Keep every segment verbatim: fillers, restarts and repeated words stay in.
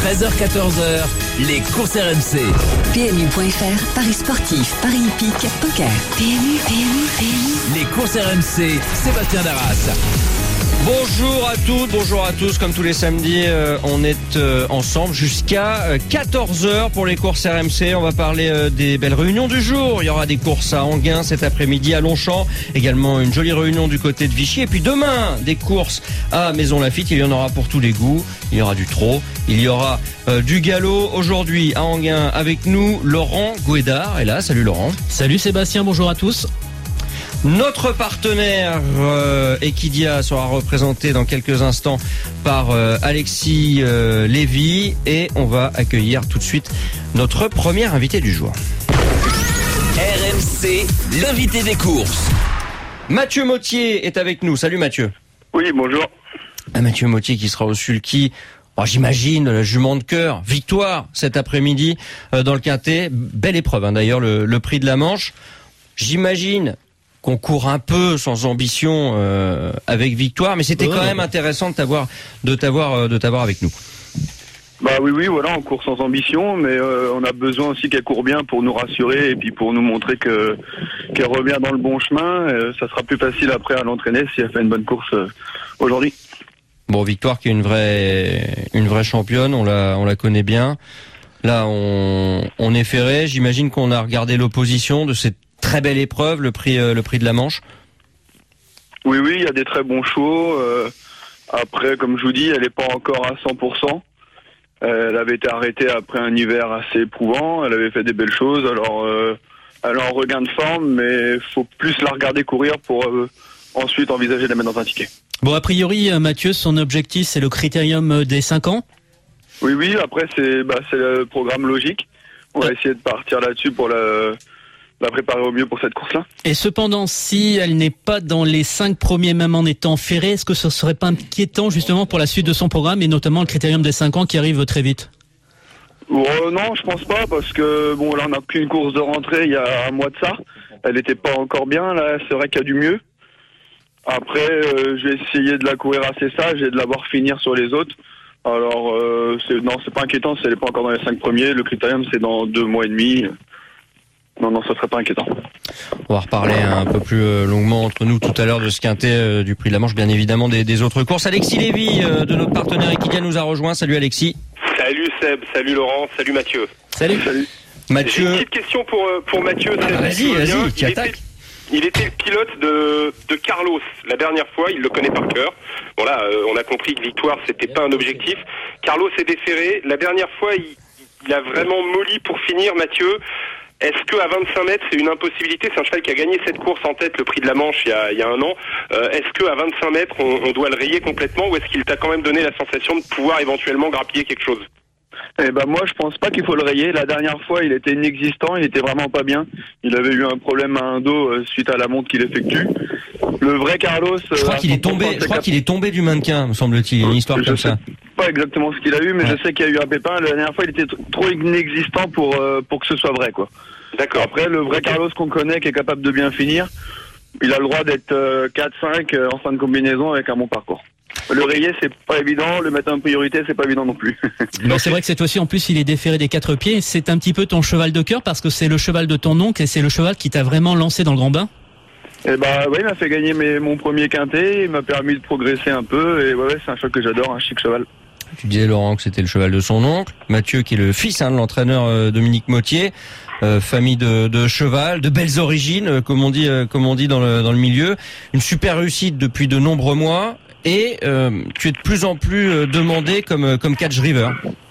treize heures quatorze heures, les courses R M C. P M U point F R, paris sportif, paris hippique, poker. P M U, P M U, P M U. Les courses R M C, Sébastien Darras. Bonjour à toutes, bonjour à tous. Comme tous les samedis, euh, on est euh, ensemble jusqu'à euh, quatorze heures pour les courses R M C. On va parler euh, des belles réunions du jour. Il y aura des courses à Enghien cet après-midi, à Longchamp. Également une jolie réunion du côté de Vichy. Et puis demain, des courses à Maison Lafitte. Il y en aura pour tous les goûts. Il y aura du trot, il y aura euh, du galop. Aujourd'hui à Enghien avec nous, Laurent Gouédard est là. Salut Laurent. Salut Sébastien, bonjour à tous. Notre partenaire euh, Equidia sera représenté dans quelques instants par euh, Alexis euh, Lévy et on va accueillir tout de suite notre premier invité du jour. R M C, l'invité des courses. Mathieu Mottier est avec nous. Salut Mathieu. Oui, bonjour. Un Mathieu Mottier qui sera au Sulky. Oh, j'imagine, la jument de cœur. Victoire cet après-midi euh, dans le Quintet. Belle épreuve hein, d'ailleurs, le, le prix de la Manche. J'imagine qu'on court un peu sans ambition euh, avec victoire, mais c'était oh. quand même intéressant de t'avoir de t'avoir euh, de t'avoir avec nous. Bah oui oui voilà, on court sans ambition, mais euh, on a besoin aussi qu'elle court bien pour nous rassurer et puis pour nous montrer que qu'elle revient dans le bon chemin. Euh, ça sera plus facile après à l'entraîner si elle fait une bonne course euh, aujourd'hui. Bon, Victoire qui est une vraie une vraie championne, on la on la connaît bien. Là on on est ferré. J'imagine qu'on a regardé l'opposition de cette très belle épreuve, le prix, euh, le prix de la Manche. Oui, oui, il y a des très bons chevaux. Euh, après, comme je vous dis, elle n'est pas encore à cent pour cent. Euh, elle avait été arrêtée après un hiver assez éprouvant. Elle avait fait des belles choses. Alors, euh, elle est en regain de forme, mais il faut plus la regarder courir pour euh, ensuite envisager de la mettre dans un ticket. Bon, a priori, Mathieu, son objectif, c'est le critérium des cinq ans ? Oui, oui, après, c'est, bah, c'est le programme logique. On va essayer de partir là-dessus pour la... la préparer au mieux pour cette course-là. Et cependant, si elle n'est pas dans les cinq premiers, même en étant ferrée, est-ce que ce serait pas inquiétant justement pour la suite de son programme et notamment le critérium des cinq ans qui arrive très vite ? Oh, non, je pense pas parce que bon là on n'a qu'une course de rentrée il y a un mois de ça. Elle n'était pas encore bien, là c'est vrai qu'il y a du mieux. Après, euh, je vais essayer de la courir assez sage et de la voir finir sur les autres. Alors euh, c'est, non, c'est pas inquiétant si elle n'est pas encore dans les cinq premiers. Le critérium c'est dans deux mois et demi. Non, non, ça serait pas inquiétant. On va reparler un peu plus euh, longuement entre nous tout à l'heure de ce Quintet, euh, du prix de la Manche, bien évidemment des, des autres courses. Alexis Lévy, euh, de notre partenaire Equidia, nous a rejoint. Salut Alexis. Salut Seb, salut Laurent, salut Mathieu. Salut. Salut. Mathieu. J'ai une petite question pour, pour Mathieu. Ah, vas-y, vas-y, tu attaques. Il était le pilote de, de Carlos la dernière fois, il le connaît par cœur. Bon là, euh, on a compris que victoire, c'était pas un objectif. Carlos est déféré. La dernière fois, il, il a vraiment molli pour finir, Mathieu. Est-ce que à vingt-cinq mètres, c'est une impossibilité ? C'est un cheval qui a gagné cette course en tête, le prix de la Manche, il y a, il y a un an. Euh, est-ce que à vingt-cinq mètres, on, on doit le rayer complètement ou est-ce qu'il t'a quand même donné la sensation de pouvoir éventuellement grappiller quelque chose ? Eh ben moi, je pense pas qu'il faut le rayer. La dernière fois, il était inexistant, il était vraiment pas bien. Il avait eu un problème à un dos euh, suite à la monte qu'il effectue. Le vrai Carlos. Euh, je crois qu'il est tombé. Je crois qu'il est tombé du mannequin, me semble-t-il. Une histoire je comme sais ça. Pas exactement ce qu'il a eu, mais ouais. Je sais qu'il y a eu un pépin. La dernière fois, il était trop inexistant pour euh, pour que ce soit vrai, quoi. D'accord. Après, le vrai Carlos qu'on connaît, qui est capable de bien finir, il a le droit d'être euh, quatre cinq euh, en fin de combinaison avec un bon parcours. Le rayer, c'est pas évident. Le mettre en priorité, c'est pas évident non plus. Non, c'est vrai que cette fois-ci, en plus, il est déféré des quatre pieds. C'est un petit peu ton cheval de cœur parce que c'est le cheval de ton oncle et c'est le cheval qui t'a vraiment lancé dans le grand bain. Eh bah, ouais, il m'a fait gagner mes, mon premier quintet. Il m'a permis de progresser un peu. Et ouais, ouais c'est un cheval que j'adore, un chic cheval. Tu disais, Laurent, que c'était le cheval de son oncle. Mathieu, qui est le fils hein, de l'entraîneur euh, Dominique Mottier. Euh, famille de, de cheval, de belles origines, euh, comme on dit, euh, comme on dit dans le, dans le milieu. Une super réussite depuis de nombreux mois. Et euh, tu es de plus en plus euh, demandé comme, comme catch driver.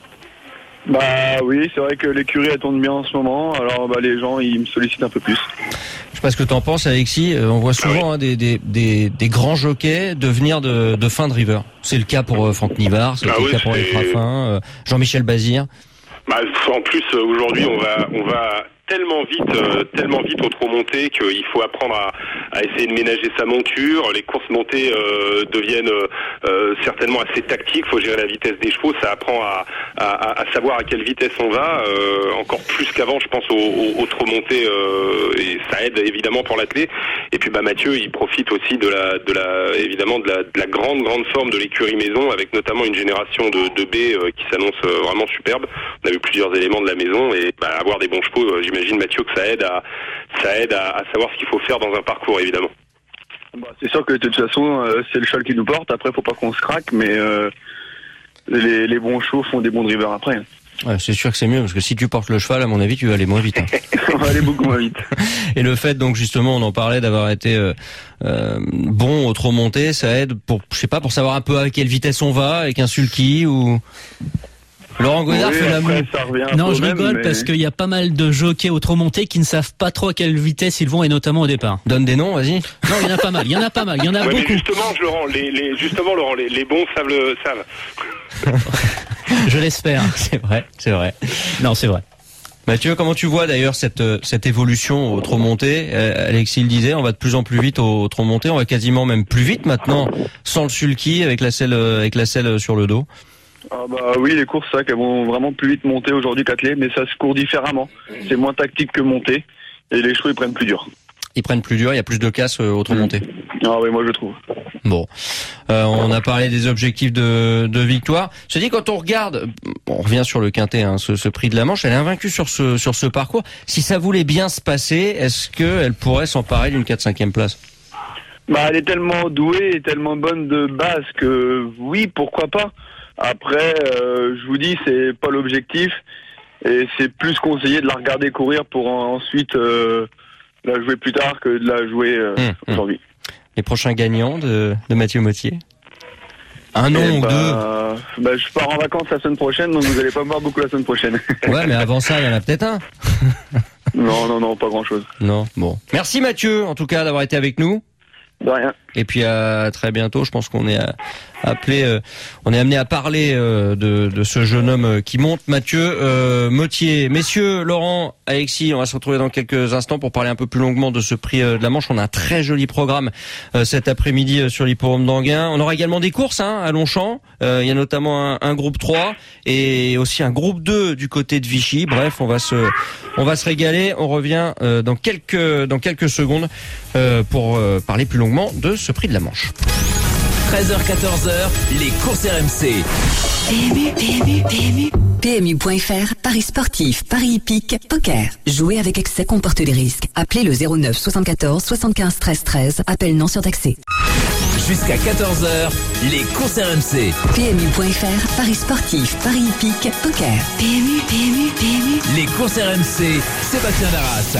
Bah oui, c'est vrai que l'écurie elle tourne bien en ce moment. Alors bah, les gens, ils me sollicitent un peu plus. Je sais pas ce que t'en penses, Alexis. Euh, on voit souvent hein, des, des, des, des grands jockeys devenir de, de fin driver. C'est le cas pour euh, Franck Nivard, c'est ah le oui, cas pour les Raffin, euh, Jean-Michel Bazir. Bah, en plus, aujourd'hui, on va, on va tellement vite, euh, tellement vite au trop monté qu'il faut apprendre à, à essayer de ménager sa monture. Les courses montées euh, deviennent euh, certainement assez tactiques. Il faut gérer la vitesse des chevaux. Ça apprend à, à, à savoir à quelle vitesse on va. Euh, encore plus qu'avant, je pense, au, au, au trop monté. Euh, et ça aide évidemment pour l'athlète. Et puis bah Mathieu, il profite aussi de la, de la, évidemment de la, de la grande, grande forme de l'écurie maison, avec notamment une génération de, de B euh, qui s'annonce euh, vraiment superbe. On a vu plusieurs éléments de la maison et bah, avoir des bons chevaux, euh, j'imagine Mathieu que ça aide à, ça aide à, à savoir ce qu'il faut faire dans un parcours évidemment. Bah, c'est sûr que de toute façon, euh, c'est le cheval qui nous porte. Après, faut pas qu'on se craque, mais euh, les, les bons chevaux font des bons drivers après. Ouais, c'est sûr que c'est mieux parce que si tu portes le cheval, à mon avis, tu vas aller moins vite. Hein. On va aller beaucoup moins vite. Et le fait, donc justement, on en parlait d'avoir été euh, euh, bon au trop monté, ça aide pour, je sais pas, pour savoir un peu à quelle vitesse on va avec un sulky ou. Laurent Godard oui, fait la après, ça revient un Non, peu je même, rigole mais... parce qu'il y a pas mal de jockeys au trop monté qui ne savent pas trop à quelle vitesse ils vont et notamment au départ. Donne des noms, vas-y. Non, il y en a pas mal, il y en a pas mal, il y en a Ouais, beaucoup. mais justement, Laurent, les, les, justement, Laurent, les, les bons savent le savent. Je l'espère. C'est vrai, c'est vrai. Non, c'est vrai. Mathieu, comment tu vois d'ailleurs cette cette évolution au trop monté? euh, Alexis le disait, on va de plus en plus vite au, au trop monté, on va quasiment même plus vite maintenant sans le sulky avec la selle avec la selle sur le dos. Ah bah oui, les courses, c'est vrai qu'elles vont vraiment plus vite monter aujourd'hui qu'attelées, mais ça se court différemment. C'est moins tactique que monter, et les chevaux ils prennent plus dur. Ils prennent plus dur, il y a plus de casse euh, au trop monté. Ah oui, moi je trouve. Bon, euh, on a parlé des objectifs de, de victoire. Je dis quand on regarde, on revient sur le quintet, hein, ce, ce prix de la Manche, elle est invaincue sur ce sur ce parcours. Si ça voulait bien se passer, est-ce que elle pourrait s'emparer d'une quatre cinquième place? Bah elle est tellement douée et tellement bonne de base que oui, pourquoi pas. Après, euh, je vous dis, c'est pas l'objectif et c'est plus conseillé de la regarder courir pour en, ensuite euh, la jouer plus tard que de la jouer euh, mmh, aujourd'hui. Les prochains gagnants de, de Mathieu Mottier? Un nom Et ou bah, deux bah, je pars en vacances la semaine prochaine, donc vous allez pas me voir beaucoup la semaine prochaine. Ouais, mais avant ça, il y en a peut-être un. Non, non, non, pas grand-chose. Non, bon. Merci Mathieu, en tout cas, d'avoir été avec nous. De rien. Et puis à très bientôt. Je pense qu'on est à, appelé, euh, on est amené à parler euh, de, de ce jeune homme qui monte, Mathieu euh, Mottier. Messieurs, Laurent, Alexis, on va se retrouver dans quelques instants pour parler un peu plus longuement de ce prix euh, de la Manche. On a un très joli programme euh, cet après-midi euh, sur l'hippodrome d'Anguin. On aura également des courses hein, à Longchamp. Euh, il y a notamment un, un groupe trois et aussi un groupe deux du côté de Vichy. Bref, on va se, on va se régaler. On revient euh, dans quelques, dans quelques secondes euh, pour euh, parler plus longuement de ce prix de la Manche. treize heures quatorze heures, les courses R M C. P M U, P M U, P M U. P M U point F R, paris sportif, paris hippique, poker. Jouer avec excès comporte des risques. Appelez le zéro neuf soixante-quatorze soixante-quinze treize treize. Appel non surtaxé. Jusqu'à quatorze heures, les courses R M C. P M U point F R, paris sportif, paris hippique, poker. P M U, P M U, P M U. Les courses R M C, Sébastien Darras.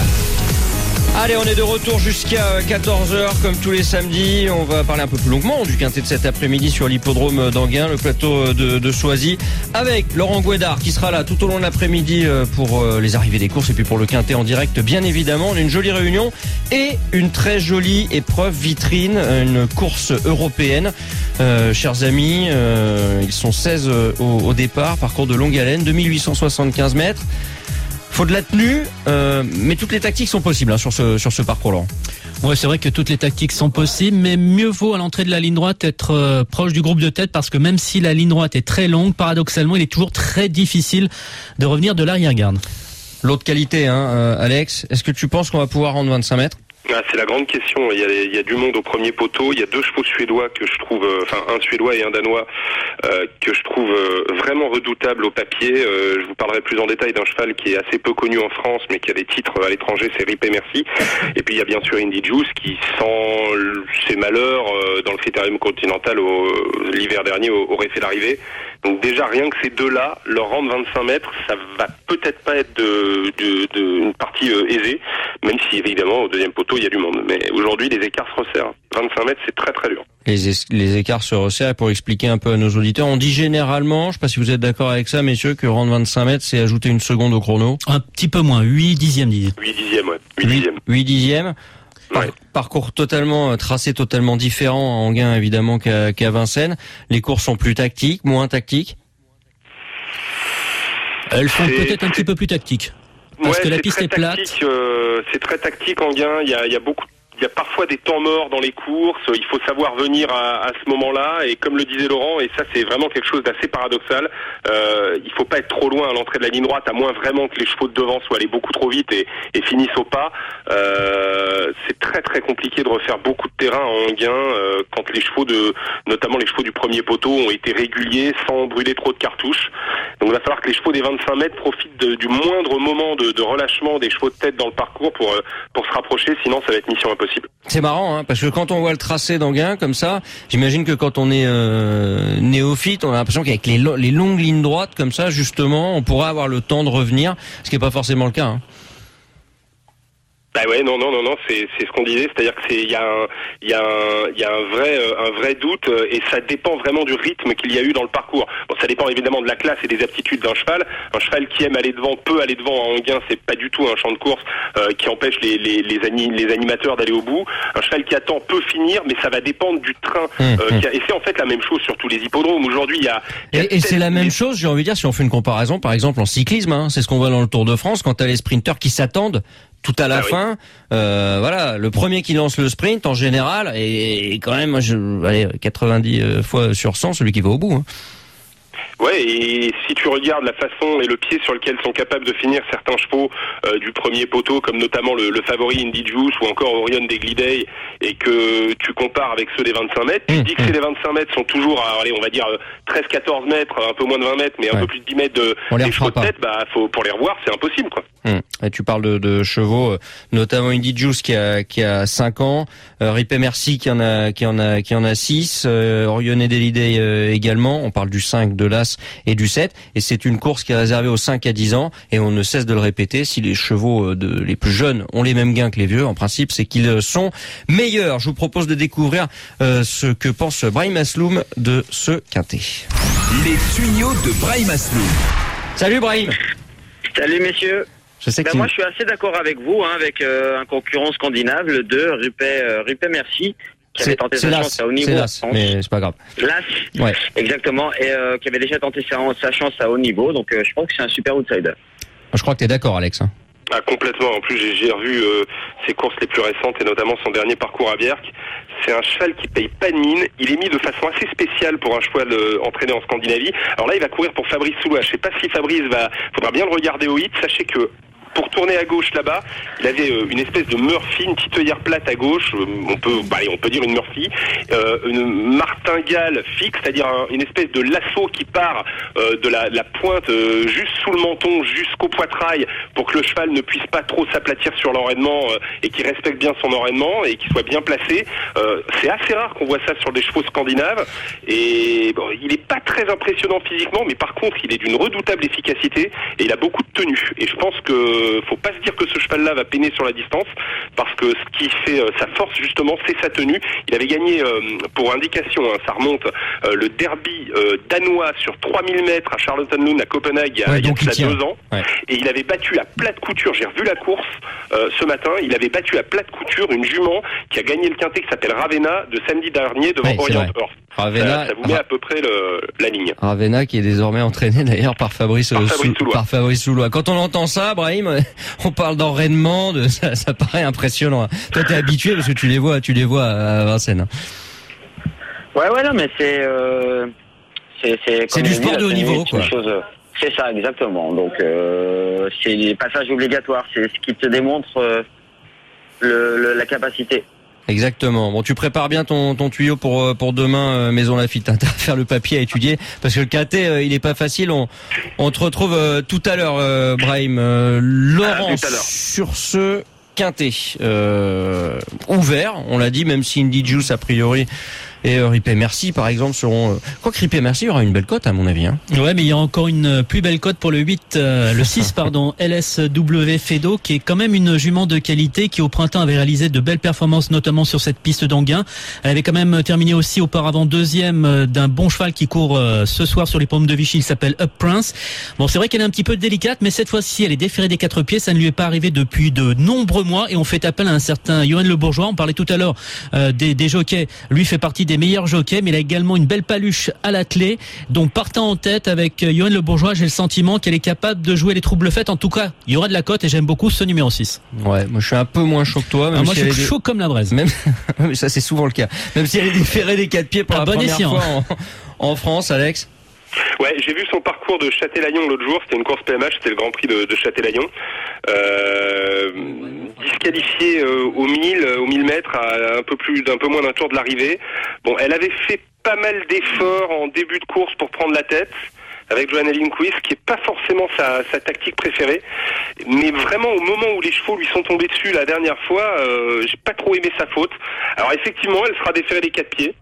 Allez, on est de retour jusqu'à quatorze heures comme tous les samedis. On va parler un peu plus longuement du quintet de cet après-midi sur l'hippodrome d'Anguin, le plateau de, de Soisy, avec Laurent Godard qui sera là tout au long de l'après-midi pour les arrivées des courses et puis pour le quintet en direct, bien évidemment. On a une jolie réunion et une très jolie épreuve vitrine, une course européenne. Euh, chers amis, euh, ils sont seize au, au départ, parcours de longue haleine, deux mille huit cent soixante-quinze mètres. Faut de la tenue, euh, mais toutes les tactiques sont possibles hein, sur ce sur ce parcours-là. Ouais, c'est vrai que toutes les tactiques sont possibles, mais mieux vaut à l'entrée de la ligne droite être euh, proche du groupe de tête parce que même si la ligne droite est très longue, paradoxalement, il est toujours très difficile de revenir de l'arrière-garde. L'autre qualité, hein, euh, Alex, est-ce que tu penses qu'on va pouvoir rendre vingt-cinq mètres? Ah, c'est la grande question. Il y, a, il y a du monde au premier poteau. Il y a deux chevaux suédois que je trouve, euh, enfin un suédois et un danois euh, que je trouve euh, vraiment redoutables au papier. Euh, je vous parlerai plus en détail d'un cheval qui est assez peu connu en France, mais qui a des titres à l'étranger, c'est Ripé Merci. Et puis il y a bien sûr Indy Juice qui sent ses malheurs euh, dans le Critérium continental au, l'hiver dernier aurait fait l'arrivée. Donc déjà rien que ces deux-là, leur rendre vingt-cinq mètres, ça va peut-être pas être de, de, de une partie euh, aisée, même si évidemment au deuxième poteau il y a du monde. Mais aujourd'hui les écarts se resserrent. vingt-cinq mètres c'est très très dur. Les, es- les écarts se resserrent et pour expliquer un peu à nos auditeurs, on dit généralement, je sais pas si vous êtes d'accord avec ça messieurs, que rendre vingt-cinq mètres c'est ajouter une seconde au chrono. Un petit peu moins, huit dixièmes dixième. huit dixièmes, ouais. huit dixièmes. huit dixièmes. Par- Ouais. Parcours totalement, tracé totalement différent à Anguin évidemment qu'à, qu'à Vincennes. Les courses sont plus tactiques, moins tactiques. Elles sont C'est- peut-être un petit peu plus tactiques. Parce ouais, que la c'est piste très est plate. tactique, euh, c'est très tactique en gain. Il y a, il y a beaucoup. Il y a parfois des temps morts dans les courses, il faut savoir venir à, à ce moment-là, et comme le disait Laurent, et ça c'est vraiment quelque chose d'assez paradoxal, euh, il faut pas être trop loin à l'entrée de la ligne droite, à moins vraiment que les chevaux de devant soient allés beaucoup trop vite et, et finissent au pas. Euh, c'est très très compliqué de refaire beaucoup de terrain en gain euh, quand les chevaux de, notamment les chevaux du premier poteau, ont été réguliers sans brûler trop de cartouches. Donc il va falloir que les chevaux des vingt-cinq mètres profitent de, du moindre moment de, de relâchement des chevaux de tête dans le parcours pour, pour se rapprocher, sinon ça va être mission impossible. C'est marrant, hein, parce que quand on voit le tracé d'Anguin comme ça, j'imagine que quand on est euh, néophyte, on a l'impression qu'avec les, lo- les longues lignes droites comme ça, justement, on pourra avoir le temps de revenir, ce qui n'est pas forcément le cas. Hein. Bah ouais, non, non, non, non, c'est c'est ce qu'on disait, c'est-à-dire que c'est il y a un il y a un il y a un vrai euh, un vrai doute euh, et ça dépend vraiment du rythme qu'il y a eu dans le parcours. Bon, ça dépend évidemment de la classe et des aptitudes d'un cheval. Un cheval qui aime aller devant peut aller devant en gain, c'est pas du tout un champ de course euh, qui empêche les les les, ani- les animateurs d'aller au bout. Un cheval qui attend peut finir, mais ça va dépendre du train. Mmh, euh, mmh. qui a, et c'est en fait la même chose sur tous les hippodromes. Aujourd'hui, il y a, il y a Et, et c'est la même les- chose, j'ai envie de dire, si on fait une comparaison, par exemple en cyclisme, hein, c'est ce qu'on voit dans le Tour de France, quand t'as les sprinteurs qui s'attendent tout à la Ah oui. fin, euh, voilà, le premier qui lance le sprint en général, et, et quand même, moi, je, allez, quatre-vingt-dix fois sur cent, celui qui va au bout. Hein. Ouais, et si tu regardes la façon et le pied sur lequel sont capables de finir certains chevaux euh, du premier poteau, comme notamment le, le favori Indy Juice ou encore Orion Degliday, et que tu compares avec ceux des vingt-cinq mètres, tu Mmh, dis que mmh. ces des vingt-cinq mètres sont toujours à, allez, on va dire treize quatorze mètres, un peu moins de vingt mètres, mais un Ouais. peu plus de dix mètres de On les des chevaux refera de pas. tête, bah faut pour les revoir, c'est impossible quoi. Hum. Et tu parles de, de chevaux, euh, notamment Indy Juice qui a qui a cinq ans, euh, Ripé Merci qui en a qui en a qui en a six, euh, Orion Degliday euh, également. On parle du cinq, de l'As et du sept, et c'est une course qui est réservée aux cinq à dix ans, et on ne cesse de le répéter. Si les chevaux euh, de les plus jeunes ont les mêmes gains que les vieux, en principe, c'est qu'ils sont meilleurs. Je vous propose de découvrir euh, ce que pense Brahim Asloum de ce quintet. Les tuyaux de Brahim Asloum. Salut Brahim. Salut messieurs. Je sais que Ben tu- moi je suis assez d'accord avec vous, hein, avec euh, un concurrent scandinave, le deux, Rupé, euh, Rupé Merci, qui avait c'est tenté c'est sa l'As, chance à haut niveau. c'est en l'As, France. mais c'est pas grave. L'As, Ouais. exactement, et euh, qui avait déjà tenté sa, sa chance à haut niveau, donc euh, je pense que c'est un super outsider. Je crois que t'es d'accord, Alex. Hein. Ah, complètement. En plus, j'ai, j'ai revu euh, ses courses les plus récentes et notamment son dernier parcours à Bierck. C'est un cheval qui paye pas de mine. Il est mis de façon assez spéciale pour un cheval euh, entraîné en Scandinavie. Alors là, il va courir pour Fabrice Soulois. Je sais pas si Fabrice va... Faudra bien le regarder au hit. Sachez que pour tourner à gauche là-bas, il avait euh, une espèce de Murphy, une petite œillère plate à gauche, euh, on peut, bah, allez, on peut dire une Murphy, euh, une martingale fixe, c'est-à-dire un, une espèce de lasso qui part euh, de la, la pointe euh, juste sous le menton jusqu'au poitrail pour que le cheval ne puisse pas trop s'aplatir sur l'enraînement euh, et qu'il respecte bien son enraînement et qu'il soit bien placé. Euh, c'est assez rare qu'on voit ça sur des chevaux scandinaves et bon, il est pas très impressionnant physiquement, mais par contre il est d'une redoutable efficacité et il a beaucoup de tenue. Et je pense que faut pas se dire que ce cheval-là va peiner sur la distance, parce que ce qui fait euh, sa force justement, c'est sa tenue. Il avait gagné, euh, pour indication, hein, ça remonte, euh, le derby euh, danois sur trois mille mètres à Charlottenlund à Copenhague il y a, Ouais, il y a donc il de cela tient. deux ans. Ouais. Et il avait battu à plate couture, j'ai revu la course euh, ce matin, il avait battu à plate couture une jument qui a gagné le quintet qui s'appelle Ravenna de samedi dernier devant Ouais, c'est Orient vrai. Earth. Ravenna, Ça, ça vous met à peu près le, la ligne. Ravenna qui est désormais entraîné d'ailleurs par Fabrice, Par euh, Fabrice Sou- Soulois. par Fabrice Soulois. Quand on entend ça, Brahim, euh, on parle d'enraînement, de ça, ça paraît impressionnant. Toi, t'es habitué parce que tu les vois, tu les vois à Vincennes. Ouais, ouais, non, mais c'est... Euh, c'est, c'est, C'est comme du on dit, sport la de haut tenue, niveau, c'est une quoi. chose, euh, c'est ça, exactement. Donc, euh, c'est les passages obligatoires, c'est ce qui te démontre euh, le, le, la capacité. Exactement. Bon, tu prépares bien ton, ton tuyau pour euh, pour demain, euh, Maison Lafitte. Hein. T'as à faire le papier à étudier parce que le quintet, euh, il est pas facile. On on te retrouve euh, tout à l'heure, euh, Brahim. Euh, Laurent, Ah, tout à l'heure. sur ce quintet euh, ouvert, on l'a dit, même si Indy Juice a priori et euh, Ripé Merci par exemple seront. Euh... Quoi que Ripé Merci aura une belle cote à mon avis. Hein. Ouais, mais il y a encore une plus belle cote pour le huit, euh, le six, pardon, L S W Fedo, qui est quand même une jument de qualité, qui au printemps avait réalisé de belles performances, notamment sur cette piste d'Anguin. Elle avait quand même terminé aussi auparavant deuxième d'un bon cheval qui court euh, ce soir sur les pommes de Vichy, il s'appelle Up Prince. Bon, c'est vrai qu'elle est un petit peu délicate, mais cette fois-ci, elle est déférée des quatre pieds, ça ne lui est pas arrivé depuis de nombreux mois, et on fait appel à un certain Johan Le Bourgeois. On parlait tout à l'heure euh, des, des jockeys, lui fait partie des des meilleurs jockeys, mais il a également une belle paluche à l'attelé. Donc partant en tête avec Yoann Le Bourgeois, j'ai le sentiment qu'elle est capable de jouer les troubles faites. En tout cas, il y aura de la cote et j'aime beaucoup ce numéro six. Ouais, moi je suis un peu moins chaud que toi. Même ah, moi si je suis est chaud des... comme la braise. Même ça c'est souvent le cas. Même si elle est déférée des quatre pieds pour ah, la bon première escient. fois en, en France, Alex. Ouais, j'ai vu son parcours de Châtelaillon l'autre jour, c'était une course P M H, c'était le Grand Prix de, de Châtelaillon. Euh, disqualifiée euh, au mille, au mille mètres, à un peu plus, d'un peu moins d'un tour de l'arrivée. Bon, elle avait fait pas mal d'efforts en début de course pour prendre la tête, avec Johanna Lindquist, qui est pas forcément sa, sa tactique préférée, mais vraiment au moment où les chevaux lui sont tombés dessus la dernière fois, euh, j'ai pas trop aimé sa faute. Alors effectivement, elle sera déférée des quatre pieds.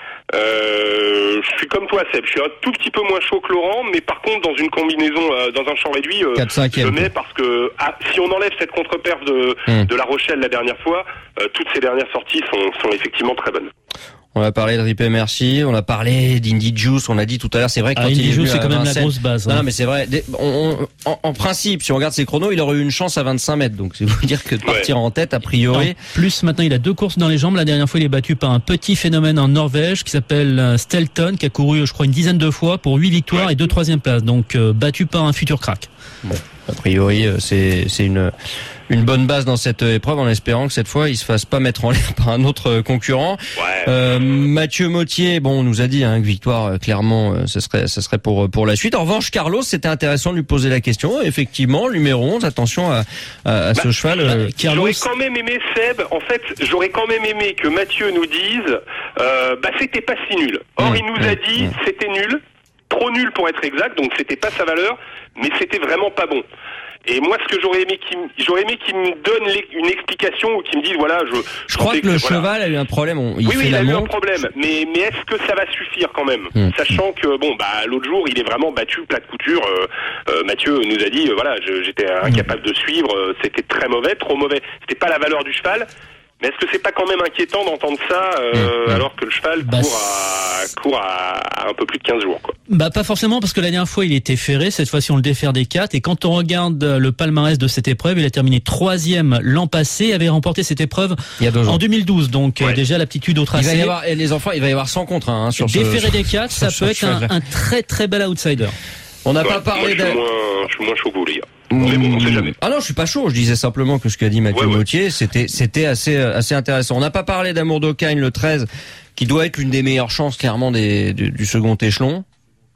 Euh, je suis comme toi, Seb, je suis un tout petit peu moins chaud que Laurent, mais par contre dans une combinaison, euh, dans un champ réduit, euh, je le mets parce que ah, si on enlève cette contre-perf de, mmh. de La Rochelle la dernière fois, euh, toutes ces dernières sorties sont, sont effectivement très bonnes. On a parlé de Ripé Merci, on a parlé d'Indy Juice, on a dit tout à l'heure, c'est vrai que ah, quand Indy il est Juice, venu c'est à quand même Vincennes, la grosse base. non, hein. non mais c'est vrai, on, on, en, en principe, si on regarde ses chronos, il aurait eu une chance à vingt-cinq mètres, donc c'est vous dire que de partir ouais. en tête, a priori. En plus, maintenant, il a deux courses dans les jambes. La dernière fois, il est battu par un petit phénomène en Norvège qui s'appelle Stelton, qui a couru, je crois, une dizaine de fois pour huit victoires ouais. et deux troisième places. Donc, euh, battu par un futur crack. Bon, a priori, c'est, c'est une, une bonne base dans cette épreuve, en espérant que cette fois, il se fasse pas mettre en l'air par un autre concurrent. Ouais. Euh, Mathieu Mottier, bon, on nous a dit, hein, que victoire, clairement, ce serait, ce serait pour, pour la suite. En revanche, Carlos, c'était intéressant de lui poser la question. Effectivement, numéro onze, attention à, à, à bah, ce cheval. Euh, Carlos. J'aurais quand même aimé, Seb, en fait, j'aurais quand même aimé que Mathieu nous dise, euh, bah, c'était pas si nul. Or, mmh, il nous mmh, a dit, mmh. c'était nul. Trop nul pour être exact, donc c'était pas sa valeur, mais c'était vraiment pas bon. Et moi, ce que j'aurais aimé qu'il, j'aurais aimé qu'il me donne une explication ou qu'il me dise, voilà, je. Je crois que, que le voilà. cheval a eu un problème. On, il oui, fait oui, il la a montre. eu un problème. Mais, mais est-ce que ça va suffire quand même, mmh. sachant que bon, bah, l'autre jour, il est vraiment battu plat de couture. Euh, euh, Mathieu nous a dit, euh, voilà, je, j'étais incapable mmh. de suivre. Euh, c'était très mauvais, trop mauvais. C'était pas la valeur du cheval. Mais est-ce que c'est pas quand même inquiétant d'entendre ça euh, mmh. alors que le cheval bah, court, à, court à, à un peu plus de quinze jours quoi. Bah pas forcément, parce que la dernière fois il était ferré, cette fois-ci on le défère des quatre, et quand on regarde le palmarès de cette épreuve, il a terminé troisième l'an passé, avait remporté cette épreuve il y a deux ans. En deux mille douze, donc ouais. euh, déjà l'aptitude au tracé. Il va y avoir, et les enfants, il va y avoir cent contre un hein, sur ce déféré des quatre, ça peut être un, un très très bel outsider. On n'a ouais, pas parlé moi, je, suis de... moins, je suis moins chaud que vous, les gars. Mais bon, on sait jamais. Ah non, je suis pas chaud. Je disais simplement que ce qu'a dit Mathieu ouais, Mottier, ouais. c'était c'était assez assez intéressant. On n'a pas parlé d'Amour d'Ocagne, le treize, qui doit être l'une des meilleures chances clairement des du, du second échelon.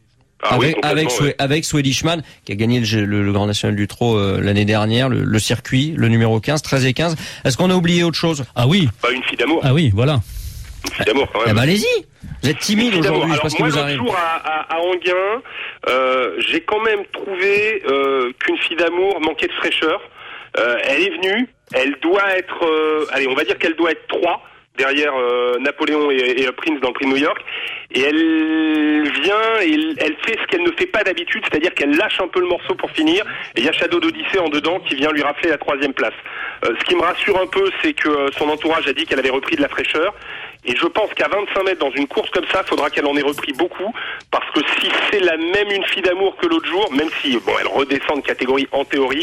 Ah avec oui, avec ouais. avec Swedishman qui a gagné le, le, le Grand National du Trot euh, l'année dernière, le, le circuit, le numéro quinze, treize et quinze. Est-ce qu'on a oublié autre chose? Ah oui. Pas une fille d'amour. Ah oui, voilà. Une fille d'amour quand même. Eh ben allez-y. Vous êtes timide aujourd'hui, Alors, parce que moi, vous l'autre jour à, à, à Enghien, euh, j'ai quand même trouvé euh, qu'une fille d'amour manquait de fraîcheur. Euh, elle est venue, elle doit être, euh, allez, on va dire qu'elle doit être trois derrière euh, Napoléon et, et Prince dans le prix de New York, et elle vient et elle fait ce qu'elle ne fait pas d'habitude, c'est-à-dire qu'elle lâche un peu le morceau pour finir, et il y a Shadow d'Odyssée en dedans qui vient lui rafler la troisième place. Euh, ce qui me rassure un peu, c'est que son entourage a dit qu'elle avait repris de la fraîcheur, et je pense qu'à vingt-cinq mètres dans une course comme ça, il faudra qu'elle en ait repris beaucoup, parce que si c'est la même une fille d'amour que l'autre jour, même si bon elle redescend de catégorie en théorie,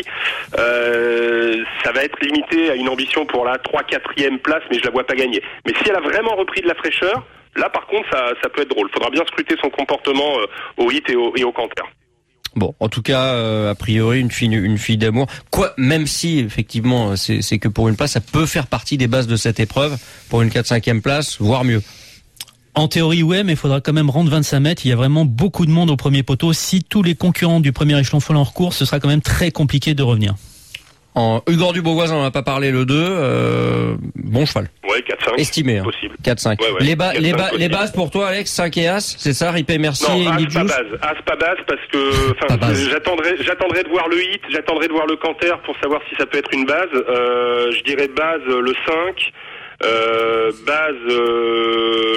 euh, ça va être limité à une ambition pour la trois quatrième place, mais je la vois pas gagner. Mais si elle a vraiment repris de la fraîcheur, là par contre ça, ça peut être drôle. Faudra bien scruter son comportement euh, au hit et au, et au canter. Bon, en tout cas, euh, a priori, une fille, une fille d'amour. Quoi, même si effectivement, c'est, c'est que pour une place, ça peut faire partie des bases de cette épreuve pour une quatre cinquième place, voire mieux. En théorie, ouais, mais il faudra quand même rendre vingt-cinq mètres. Il y a vraiment beaucoup de monde au premier poteau. Si tous les concurrents du premier échelon font leur course, ce sera quand même très compliqué de revenir. En Hugor du Beauvois, on n'en a pas parlé, le deux, euh, bon cheval. Ouais, quatre cinq. Estimé, hein. Possible. quatre cinq. Ouais, ouais. Les, ba- quatre, les, cinq, ba- les bases pour toi, Alex, cinq et As, c'est ça, Ripé Merci non, et As Indy pas Juice. base. As pas base parce que, enfin, j'attendrai, j'attendrai de voir le hit, j'attendrai de voir le canter pour savoir si ça peut être une base. Euh, je dirais base le cinq, euh, base euh,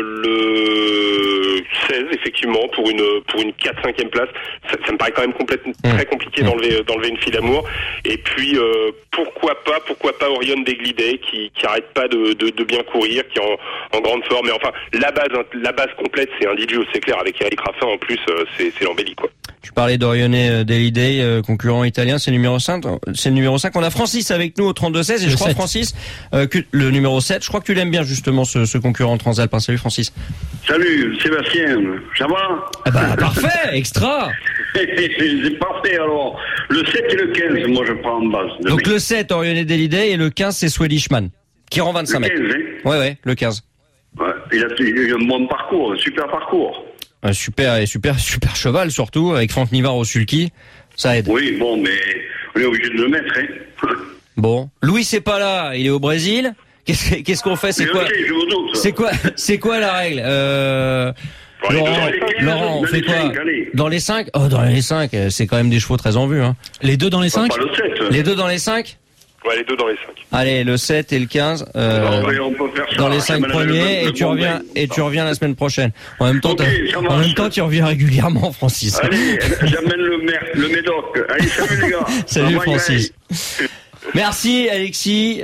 le seize, effectivement, pour une, pour une quatre cinquième place. Ça, ça me paraît quand même complètement, mmh. très compliqué d'enlever, d'enlever une fille d'amour. Et puis, euh, pourquoi pas, pourquoi pas Orion Deglidey qui, qui arrête pas de, de, de bien courir, qui est en, en grande forme. Mais enfin, la base, la base complète, c'est un D J, c'est clair, avec Eric Raffin en plus, c'est, c'est l'embellie, quoi. Tu parlais d'Orione Deglidey, euh, concurrent italien, c'est le numéro cinq. C'est le numéro cinq. On a Francis avec nous au trente-deux seize et le je crois, sept. Francis, euh, que le numéro sept, je crois crois que tu l'aimes bien justement ce, ce concurrent Transalpin. Salut Francis. Salut Sébastien, ça va? Ah bah parfait, extra. C'est parfait alors. Le sept et le quinze, moi je prends en base. Donc le sept, Orionnet Delidey, et le quinze, c'est Swedish-Man, qui rend vingt-cinq mètres. Le quinze, hein? Ouais, ouais, le quinze. Ouais, il a, il a un bon parcours, un super parcours. Un super, et super, super cheval surtout, avec Franck Nivard au sulky. Ça aide. Oui, bon, mais on est obligé de le mettre, hein. Bon. Louis, c'est pas là, il est au Brésil. Qu'est-ce, qu'est-ce qu'on fait? C'est mais quoi? okay, je me doute, c'est quoi, c'est quoi la règle? Euh, Bon, Laurent, les Laurent, on dans fait les quoi? cinq, allez. Dans les cinq? Oh, dans les cinq, c'est quand même des chevaux très en vue, hein. Les deux dans les cinq? Pas le sept. Les deux dans les cinq? Ouais, les deux dans les cinq. Allez, le sept et le quinze, euh, Non, mais on peut faire ça. dans les cinq Ça premiers, m'amène et tu le reviens, bon et tu reviens la semaine prochaine. En même temps, Ok, t'as- ça en marche. même temps, tu reviens régulièrement, Francis. Allez, j'amène le, mer, le médoc. Allez, salut les gars. Salut Bye, bye. Francis. Merci Alexis,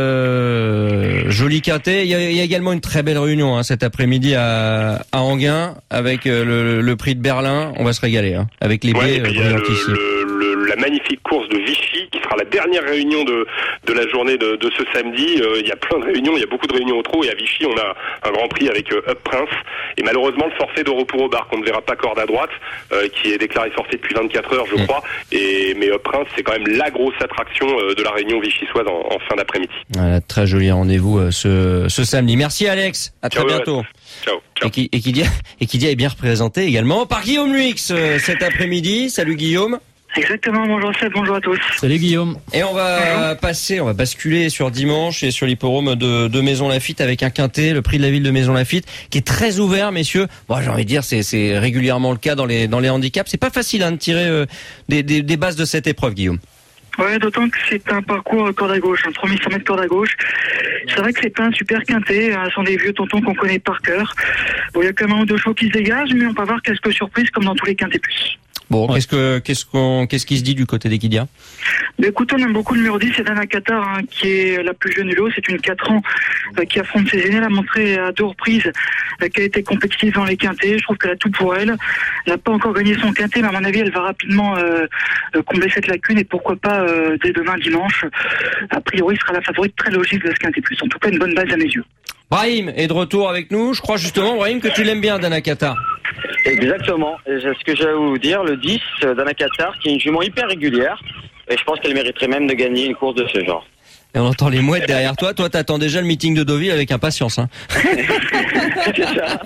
euh, joli quintet. Il y, a, il y a également une très belle réunion hein, cet après-midi à, à Enghien avec euh, le, le prix de Berlin. On va se régaler hein, avec les Ouais, baies et puis il y a brillantes ici. le, le, le, la magnifique course de Vichy qui sera la dernière réunion de, de la journée de, de ce samedi. Euh, il y a plein de réunions, il y a beaucoup de réunions au trot et à Vichy on a un grand prix avec euh, Up Prince et malheureusement le forfait de repos au bar qu'on ne verra pas corde à droite euh, qui est déclaré forfait depuis vingt-quatre heures je mmh. crois et mais Up Prince c'est quand même la grosse attraction euh, de la réunion vichysoise en, en fin d'après-midi. Voilà, très joli rendez-vous euh, ce, ce samedi. Merci Alex, à très Ciao, bientôt. ouais. Ciao, ciao. Et qui, et qui dit et qui dit est bien représenté également par Guillaume Luix euh, cet après-midi. Salut Guillaume. Exactement, bonjour Seb, bonjour à tous. Salut Guillaume. Et on va passer, on va basculer sur dimanche et sur l'hippodrome de, de Maison Lafitte avec un quintet, le prix de la ville de Maison Lafitte, qui est très ouvert, messieurs. Bon, j'ai envie de dire, c'est, c'est régulièrement le cas dans les, dans les handicaps. C'est pas facile hein, de tirer euh, des, des, des bases de cette épreuve, Guillaume. Ouais, d'autant que c'est un parcours corde à gauche, un trois mille cent mètres corde à gauche. C'est vrai que c'est pas un super quintet, hein, ce sont des vieux tontons qu'on connaît par cœur. Bon, il y a quand même un ou deux chevaux qui se dégagent, mais on peut avoir quelques surprises comme dans tous les quintets plus. Bon, Ouais. qu'est-ce que, qu'est-ce qu'on, qu'est-ce qui se dit du côté d'Equidia? Mais écoute, on aime beaucoup le numéro dix, c'est Dana Qatar, hein, qui est la plus jeune du lot. C'est une quatre ans euh, qui affronte ses aînés. Elle a montré à deux reprises euh, qu'elle était compétitive dans les quintets. Je trouve qu'elle a tout pour elle. Elle n'a pas encore gagné son quintet, mais à mon avis, elle va rapidement euh, euh, combler cette lacune et pourquoi pas euh, dès demain dimanche. A priori, ce sera la favorite très logique de ce quintet plus. En tout cas, une bonne base à mes yeux. Brahim est de retour avec nous. Je crois justement, Brahim, que tu l'aimes bien, Dana Qatar. Exactement. Et c'est ce que j'allais vous dire, le dix, euh, Dana Qatar, qui est une jument hyper régulière. Et je pense qu'elle mériterait même de gagner une course de ce genre. Et on entend les mouettes derrière toi. Toi, t'attends déjà le meeting de Deauville avec impatience. Hein. C'est ça.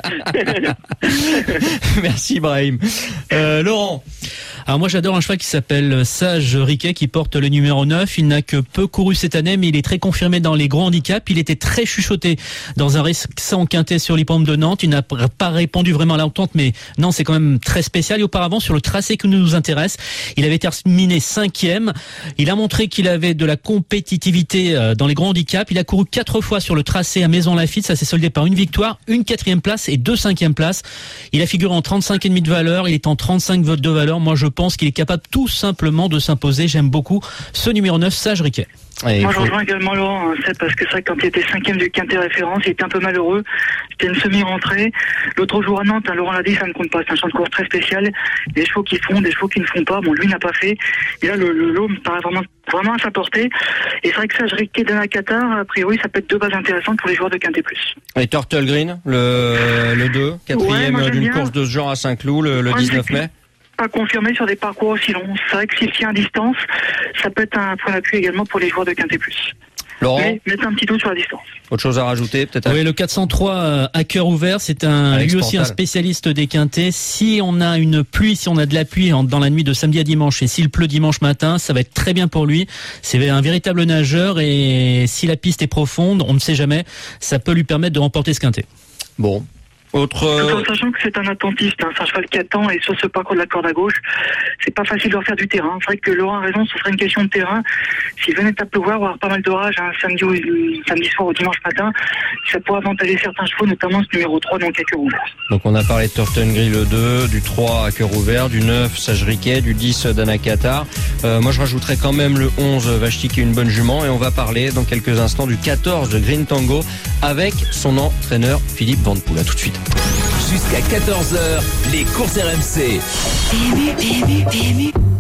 Merci, Brahim. Euh, Laurent. Alors moi j'adore un cheval qui s'appelle Sage Riquet qui porte le numéro neuf. Il n'a que peu couru cette année mais il est très confirmé dans les gros handicaps. Il était très chuchoté dans un récent quintet sur l'hippodrome de Nantes. Il n'a pas répondu vraiment à l'entente mais non c'est quand même très spécial. Et auparavant sur le tracé qui nous intéresse, il avait terminé cinquième. Il a montré qu'il avait de la compétitivité dans les gros handicaps. Il a couru quatre fois sur le tracé à Maison Lafitte. Ça s'est soldé par une victoire, une quatrième place et deux cinquième places. Il a figuré en trente-cinq virgule cinq de valeur. Il est en trente-cinq votes de valeur. Moi je Je pense qu'il est capable tout simplement de s'imposer. J'aime beaucoup ce numéro neuf, Sage Riquet. Et Moi, faut... je rejoins également Laurent, hein, c'est parce que c'est vrai que quand il était cinquième du quintet référence, il était un peu malheureux. C'était une semi-rentrée. L'autre jour à Nantes, hein, Laurent l'a dit, ça ne compte pas. C'est un champ de course très spécial. Des chevaux qui font, des chevaux qui ne font pas. Bon, lui n'a pas fait. Et là, le, le lot me paraît vraiment, vraiment à sa portée. Et c'est vrai que Sage Riquet Dana Qatar, a priori, ça peut être deux bases intéressantes pour les joueurs de quintet plus. Et Turtle Green, le, le deux, quatrième Ouais, d'une bien. course de ce genre à Saint-Cloud le, le Ouais, dix-neuf mai. Pas confirmé sur des parcours aussi longs. C'est vrai que s'il tient à distance, ça peut être un point d'appui également pour les joueurs de quintet plus. Laurent, Mais mettez un petit doute sur la distance. autre chose à rajouter peut-être? Oui, le quatre cent trois euh, à cœur ouvert, c'est un Alex lui aussi Portal. un spécialiste des quintets. Si on a une pluie, si on a de la pluie en- dans la nuit de samedi à dimanche et s'il pleut dimanche matin, ça va être très bien pour lui. C'est un véritable nageur et si la piste est profonde, on ne sait jamais, ça peut lui permettre de remporter ce quintet. Bon. Autre. Tout en sachant que c'est un attentiste, hein, c'est un cheval qui attend et sur ce parcours de la corde à gauche, c'est pas facile de refaire du terrain. C'est vrai que Laurent a raison, ce serait une question de terrain. S'il venait à pleuvoir ou avoir pas mal d'orage un samedi, ou, samedi soir ou dimanche matin, ça pourrait avantager certains chevaux, notamment ce numéro trois, donc à cœur ouvert. Donc on a parlé de Turtle Green le deux, du trois à cœur ouvert, du neuf Sage Riquet, du dix Dana Qatar. Euh, moi je rajouterais quand même le onze Vashti qui est une bonne jument et on va parler dans quelques instants du quatorze Green Tango avec son entraîneur Philippe Van Poel. À tout de suite. Jusqu'à quatorze heures, les courses R M C. P M U, P M U, P M U,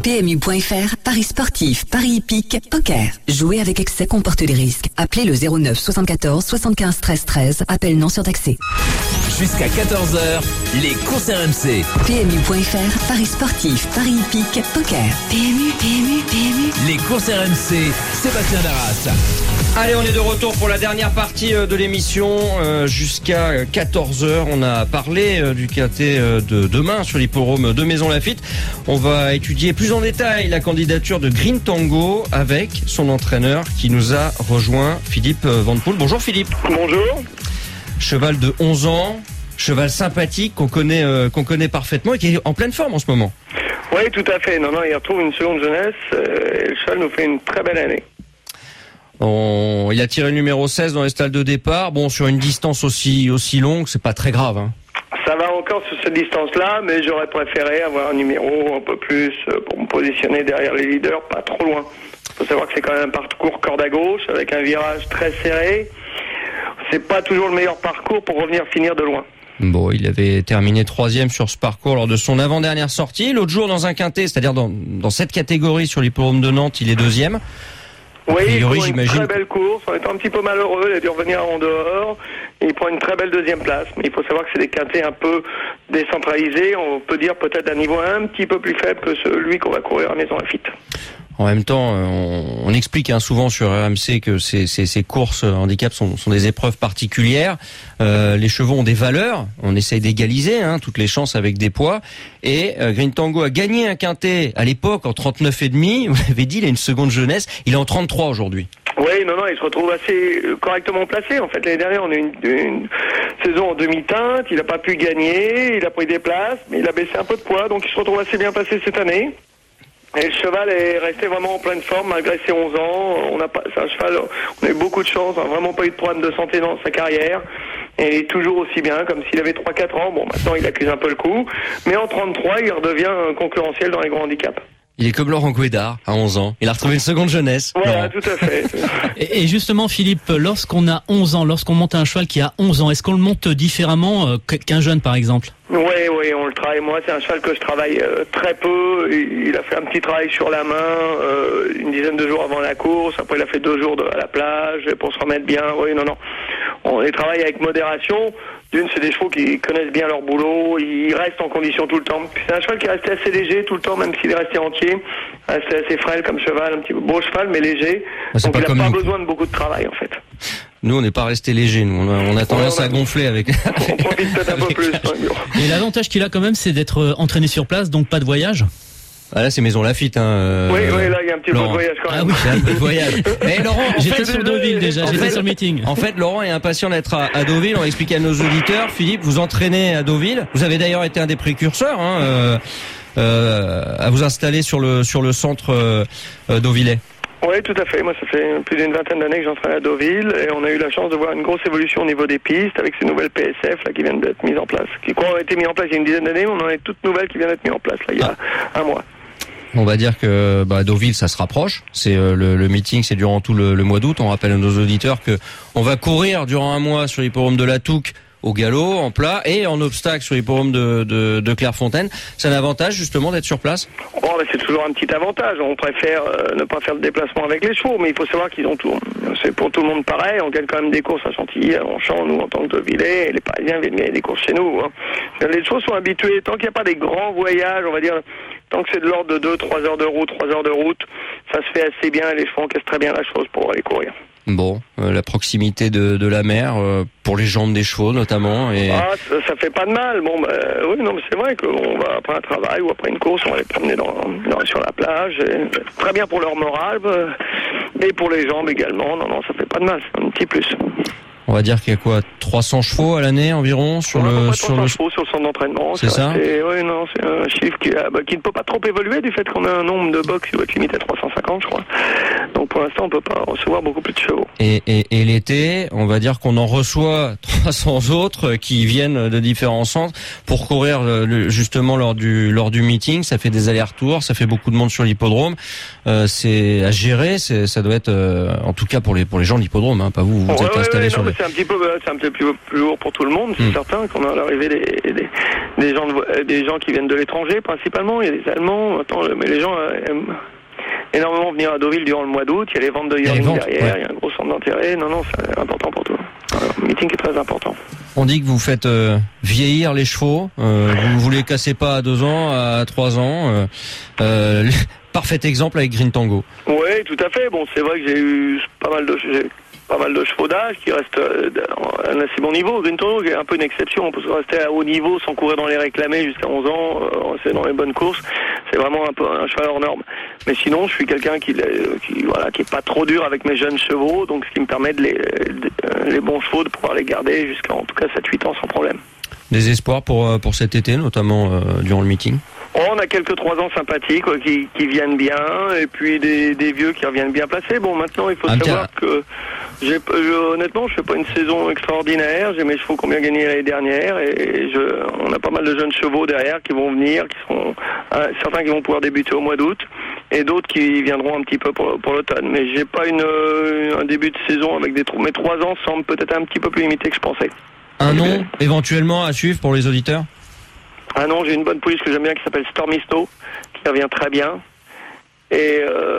P M U point F R, paris sportif, paris hippique, poker. Jouer avec excès comporte des risques. Appelez le zéro neuf soixante-quatorze soixante-quinze treize treize. Appel non surtaxé. Jusqu'à quatorze heures, les courses R M C. P M U point F R, paris sportif, paris hippique, poker. P M U, P M U, P M U. Les courses R M C, Sébastien Darras. Allez, on est de retour pour la dernière partie de l'émission. Euh, jusqu'à quatorze heures, on a parlé euh, du quintet euh, de demain sur l'hippodrome de Maisons Lafitte. On va étudier plus en détail la candidature de Green Tango avec son entraîneur qui nous a rejoint, Philippe Van Poel. Bonjour Philippe. Bonjour. Cheval de onze ans, cheval sympathique qu'on connaît, euh, qu'on connaît parfaitement et qui est en pleine forme en ce moment. Oui, tout à fait. Non, non, il retrouve une seconde jeunesse euh, et le cheval nous fait une très belle année. On... Il a tiré le numéro seize dans les stalles de départ. Bon, sur une distance aussi, aussi longue, c'est pas très grave. Hein. Ça va encore sur cette distance-là, mais j'aurais préféré avoir un numéro un peu plus pour me positionner derrière les leaders, pas trop loin. Il faut savoir que c'est quand même un parcours corde à gauche avec un virage très serré. C'est pas toujours le meilleur parcours pour revenir finir de loin. Bon, il avait terminé troisième sur ce parcours lors de son avant-dernière sortie. L'autre jour, dans un quintet, c'est-à-dire dans, dans cette catégorie sur l'hippodrome de Nantes, il est deuxième. Oui, priori, il prend une j'imagine... très belle course, en étant un petit peu malheureux, il a dû revenir en dehors, il prend une très belle deuxième place, mais il faut savoir que c'est des quintets un peu décentralisés, on peut dire peut-être d'un niveau un petit peu plus faible que celui qu'on va courir à Maisons Lafitte. En même temps, on, on explique hein, souvent sur R M C que ces, ces, ces courses handicap sont, sont des épreuves particulières. Euh, les chevaux ont des valeurs. On essaye d'égaliser hein, toutes les chances avec des poids. Et euh, Green Tango a gagné un quintet à l'époque en trente-neuf et demi. Vous l'avez dit, il a une seconde jeunesse. Il est en trente-trois aujourd'hui. Oui, non, non, il se retrouve assez correctement placé. En fait, l'année dernière, on a eu une, une saison en demi-teinte. Il n'a pas pu gagner. Il a pris des places, mais il a baissé un peu de poids. Donc, il se retrouve assez bien placé cette année. Et le cheval est resté vraiment en pleine forme malgré ses onze ans. On a pas, c'est un cheval, on a eu beaucoup de chance, on n'a vraiment pas eu de problème de santé dans sa carrière. Et il est toujours aussi bien, comme s'il avait trois quatre ans. Bon, maintenant il accuse un peu le coup. Mais en trente-trois, il redevient concurrentiel dans les grands handicaps. Il est comme Laurent Gouédard, à onze ans. Il a retrouvé une seconde jeunesse. Voilà, non. tout à fait. et, et justement, Philippe, lorsqu'on a onze ans, lorsqu'on monte un cheval qui a onze ans, est-ce qu'on le monte différemment euh, qu'un jeune, par exemple ? Oui, oui, on le travaille. Moi, c'est un cheval que je travaille euh, très peu. Il, il a fait un petit travail sur la main, euh, une dizaine de jours avant la course. Après, il a fait deux jours de, à la plage pour se remettre bien. Oui, non, non. On les travaille avec modération. D'une, c'est des chevaux qui connaissent bien leur boulot. Ils restent en condition tout le temps. Puis c'est un cheval qui est resté assez léger tout le temps, même s'il est resté entier. Resté assez frêle comme cheval, un petit beau cheval, mais léger. Ah, donc, pas il n'a pas nous. besoin de beaucoup de travail, en fait. Nous, on n'est pas resté léger. Nous, on a, on a tendance ouais, à gonfler avec. On profite peut-être un peu plus. Et l'avantage qu'il a quand même, c'est d'être entraîné sur place, donc pas de voyage. Ah là, c'est Maisons Lafitte. Hein, euh, oui, oui, là, il y a un petit Laurent. peu de voyage quand même. Ah oui, il y a un peu de voyage. Mais Laurent, j'étais fait, sur Deauville déjà, j'étais fait, sur le meeting. En fait, Laurent est impatient d'être à, à Deauville. On va expliquer à nos auditeurs. Philippe, vous entraînez à Deauville. Vous avez d'ailleurs été un des précurseurs hein, euh, euh, à vous installer sur le sur le centre euh, euh, deauvillais. Oui, tout à fait. Moi, ça fait plus d'une vingtaine d'années que j'entraîne à Deauville et on a eu la chance de voir une grosse évolution au niveau des pistes avec ces nouvelles P S F là, qui viennent d'être mises en place. Qui ont été mises en place il y a une dizaine d'années, mais on en a toutes nouvelles qui viennent d'être mises en place là, il y a ah. un mois. On va dire que bah, Deauville, ça se rapproche. C'est euh, le, le meeting, c'est durant tout le, le mois d'août. On rappelle à nos auditeurs que on va courir durant un mois sur l'hippodrome de la Touque au galop, en plat et en obstacle sur l'hippodrome de, de, de Clairefontaine. C'est un avantage justement d'être sur place. Bon, mais c'est toujours un petit avantage. On préfère euh, ne pas faire de déplacement avec les chevaux, mais il faut savoir qu'ils ont tout. C'est pour tout le monde pareil. On gagne quand même des courses à Chantilly, à Longchamp, nous en tant que Deauvillais, et les Parisiens viennent gagner des courses chez nous. Hein. Les chevaux sont habitués. Tant qu'il n'y a pas des grands voyages, on va dire, tant que c'est de l'ordre de deux, trois heures de route, trois heures de route, ça se fait assez bien et les chevaux encaissent très bien la chose pour aller courir. Bon, euh, la proximité de, de la mer euh, pour les jambes des chevaux notamment. Et... Ah, ça, ça fait pas de mal. Bon, bah, oui, non, mais c'est vrai qu'on va après un travail ou après une course, on va les promener dans, dans, sur la plage. Et, très bien pour leur morale euh, et pour les jambes également. Non, non, ça fait pas de mal. C'est un petit plus. On va dire qu'il y a quoi, trois cents chevaux à l'année environ sur ouais, le sur le chevaux sur le centre d'entraînement. C'est ça. Oui, non, c'est un chiffre qui, bah, qui ne peut pas trop évoluer du fait qu'on a un nombre de box qui doit être limité à trois cent cinquante. cinquante, je crois. Donc pour l'instant, on peut pas recevoir beaucoup plus de chevaux. Et, et, et l'été, on va dire qu'on en reçoit trois cents autres qui viennent de différents centres pour courir le, justement lors du lors du meeting. Ça fait des allers-retours, ça fait beaucoup de monde sur l'hippodrome. Euh, c'est à gérer, c'est, ça doit être, euh, en tout cas pour les pour les gens de l'hippodrome, hein, pas vous. Vous ouais, êtes ouais, installés ouais, sur non, le. C'est un petit peu, c'est un petit peu plus lourd pour tout le monde, c'est mmh. certain. Qu'on a l'arrivée des, des des gens de, des gens qui viennent de l'étranger principalement. Il y a des Allemands. Attends, mais les gens euh, aiment énormément venir à Deauville durant le mois d'août. Il y a les ventes de yearling derrière. Ouais. Il y a un gros centre d'intérêt. Non, non, c'est important pour tout. Alors, le meeting est très important. On dit que vous faites euh, vieillir les chevaux. Euh, vous vous les cassez pas à deux ans, à trois ans. Euh, euh, parfait exemple avec Green Tango. Oui, tout à fait. Bon, c'est vrai que j'ai eu pas mal de j'ai pas mal de chevaux d'âge qui restent à un assez bon niveau. Green Tango est un peu une exception. On peut rester à haut niveau sans courir dans les réclamés jusqu'à onze ans. Euh, c'est dans les bonnes courses. C'est vraiment un peu un cheval hors norme. Mais sinon, je suis quelqu'un qui, qui voilà, qui est pas trop dur avec mes jeunes chevaux, donc ce qui me permet de les, de, les bons chevaux de pouvoir les garder jusqu'à en tout cas sept huit ans sans problème. Des espoirs pour pour cet été, notamment euh, durant le meeting. Oh, on a quelques trois ans sympathiques quoi, qui, qui viennent bien, et puis des, des vieux qui reviennent bien placés. Bon, maintenant, il faut un savoir tia. que j'ai, je, honnêtement, je fais pas une saison extraordinaire. J'ai mes chevaux qui ont bien gagné l'année dernière, et je, on a pas mal de jeunes chevaux derrière qui vont venir, qui sont euh, certains qui vont pouvoir débuter au mois d'août, et d'autres qui viendront un petit peu pour, pour l'automne. Mais j'ai pas une, un début de saison avec des trous. Mes trois ans semblent peut-être un petit peu plus limités que je pensais. Un nom éventuellement à suivre pour les auditeurs? Ah non, j'ai une bonne pouliche que j'aime bien qui s'appelle Stormy Snow, qui revient très bien. Et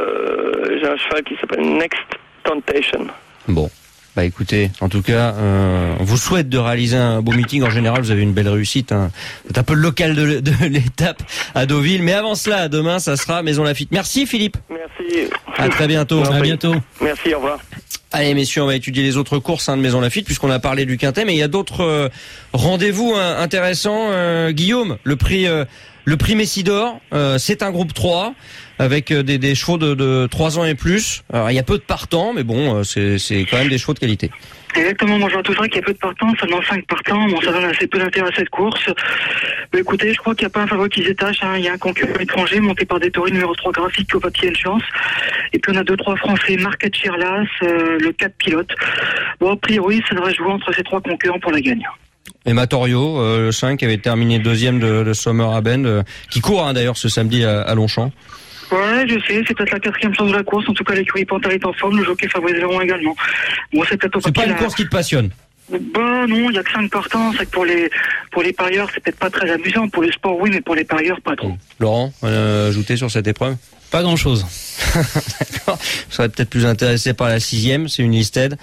euh, j'ai un cheval qui s'appelle Next Temptation. Bon, bah écoutez, en tout cas, euh, on vous souhaite de réaliser un beau meeting. En général, vous avez une belle réussite. Hein. C'est un peu le local de, de l'étape à Deauville. Mais avant cela, demain, ça sera Maison Lafitte. Merci Philippe. Merci. À très bientôt. À bientôt. Merci, au revoir. Allez messieurs, on va étudier les autres courses hein, de Maison Lafitte puisqu'on a parlé du Quintet, mais il y a d'autres euh, rendez-vous hein, intéressants. Euh, Guillaume, le prix, euh, le prix Messidor, euh, c'est un groupe trois avec euh, des, des chevaux de, de trois ans et plus. Alors il y a peu de partants, mais bon, euh, c'est, c'est quand même des chevaux de qualité. Exactement, moi je vois tout ça qu'il y a peu de partants, seulement cinq partants, bon ça donne assez peu d'intérêt à cette course. Mais écoutez, je crois qu'il n'y a pas un favori qui se détache, hein. Il y a un concurrent étranger monté par des tauris numéro trois graphique au papier une chance. Et puis on a deux trois français, Marquette Chirlas, euh, le quatre pilote. Bon a priori ça devrait jouer entre ces trois concurrents pour la gagne. Et Matorio, euh, le cinq, qui avait terminé deuxième de, de Sommer à Bend, euh, qui court hein, d'ailleurs ce samedi à, à Longchamp. Ouais, je sais, c'est peut-être la quatrième chance de la course. En tout cas, l'écurie Panthère est en forme, le jockey Fabrice Véron également. Bon, c'est peut-être au C'est pas une la... course qui te passionne? Bah non, il y a que cinq partants. C'est que pour les pour les parieurs, c'est peut-être pas très amusant. Pour les sports, oui, mais pour les parieurs, pas trop. Laurent, euh, ajouter sur cette épreuve? Pas grand-chose. D'accord. Je serais peut-être plus intéressé par la sixième, c'est une listed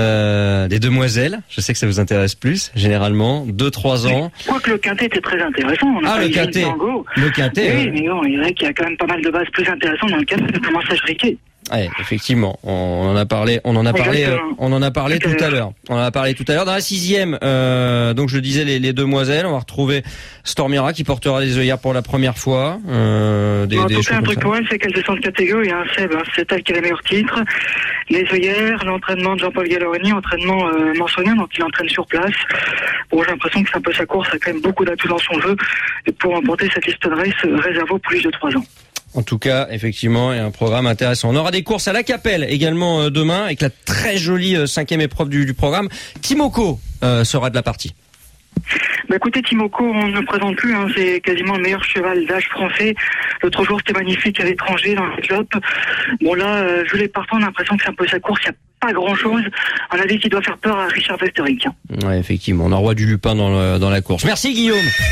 euh, des demoiselles. Je sais que ça vous intéresse plus, généralement. deux trois ans. Je crois que le Quintet était très intéressant. On a ah, le Quintet. Le Quintet. Oui, euh... mais bon, il y a qu'il y a quand même pas mal de bases plus intéressantes dans le Quintet, notamment Sage Riquet. Ouais, effectivement, on en a parlé, on en a parlé, euh, on en a parlé tout à l'heure. On en a parlé tout à l'heure. Dans la sixième, euh, donc je disais les, les demoiselles, on va retrouver Stormira qui portera les œillères pour la première fois. Euh, des, en des tout cas, un truc pour elle, c'est qu'elle descend de catégorie. Hein, Seb, hein, c'est elle qui a les meilleurs titres. Les œillères, l'entraînement de Jean-Paul Gallorini, entraînement euh, mansonien, donc il entraîne sur place. Bon, j'ai l'impression que c'est un peu sa course, a quand même beaucoup d'atouts dans son jeu et pour remporter cette liste de race réservée aux plus de trois ans. En tout cas, effectivement, il y a un programme intéressant. On aura des courses à la Capelle également euh, demain avec la très jolie euh, cinquième épreuve du, du programme. Timoko euh, sera de la partie. Bah écoutez, Timoko, on ne le présente plus, hein, c'est quasiment le meilleur cheval d'âge français. L'autre jour, c'était magnifique à l'étranger, dans le club. Bon là, euh, vu les partants, on a l'impression que c'est un peu sa course, il n'y a pas grand-chose. Un avis qui doit faire peur à Richard Westerink. Ouais, effectivement, on a roi du Lupin dans, le, dans la course. Merci Guillaume.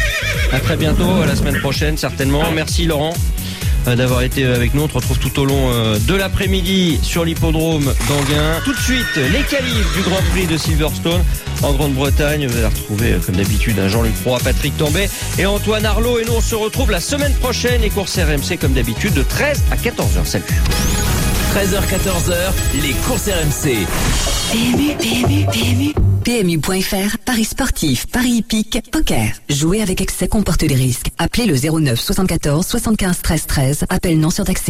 À très bientôt, à la semaine prochaine certainement. Merci Laurent d'avoir été avec nous. On te retrouve tout au long de l'après-midi sur l'hippodrome d'Anguin. Tout de suite, les qualifs du Grand Prix de Silverstone en Grande-Bretagne. Vous allez retrouver, comme d'habitude, Jean-Luc Roy, Patrick Tambay et Antoine Arlot. Et nous, on se retrouve la semaine prochaine. Les courses R M C, comme d'habitude, de treize à quatorze heures. Salut. treize heures, quatorze heures, les courses R M C. P M U, P M U, P M U. P M U point F R, paris sportif, paris hippique, poker. Jouer avec excès comporte des risques. Appelez le zéro neuf soixante-quatorze soixante-quinze treize treize. Appel non surtaxé.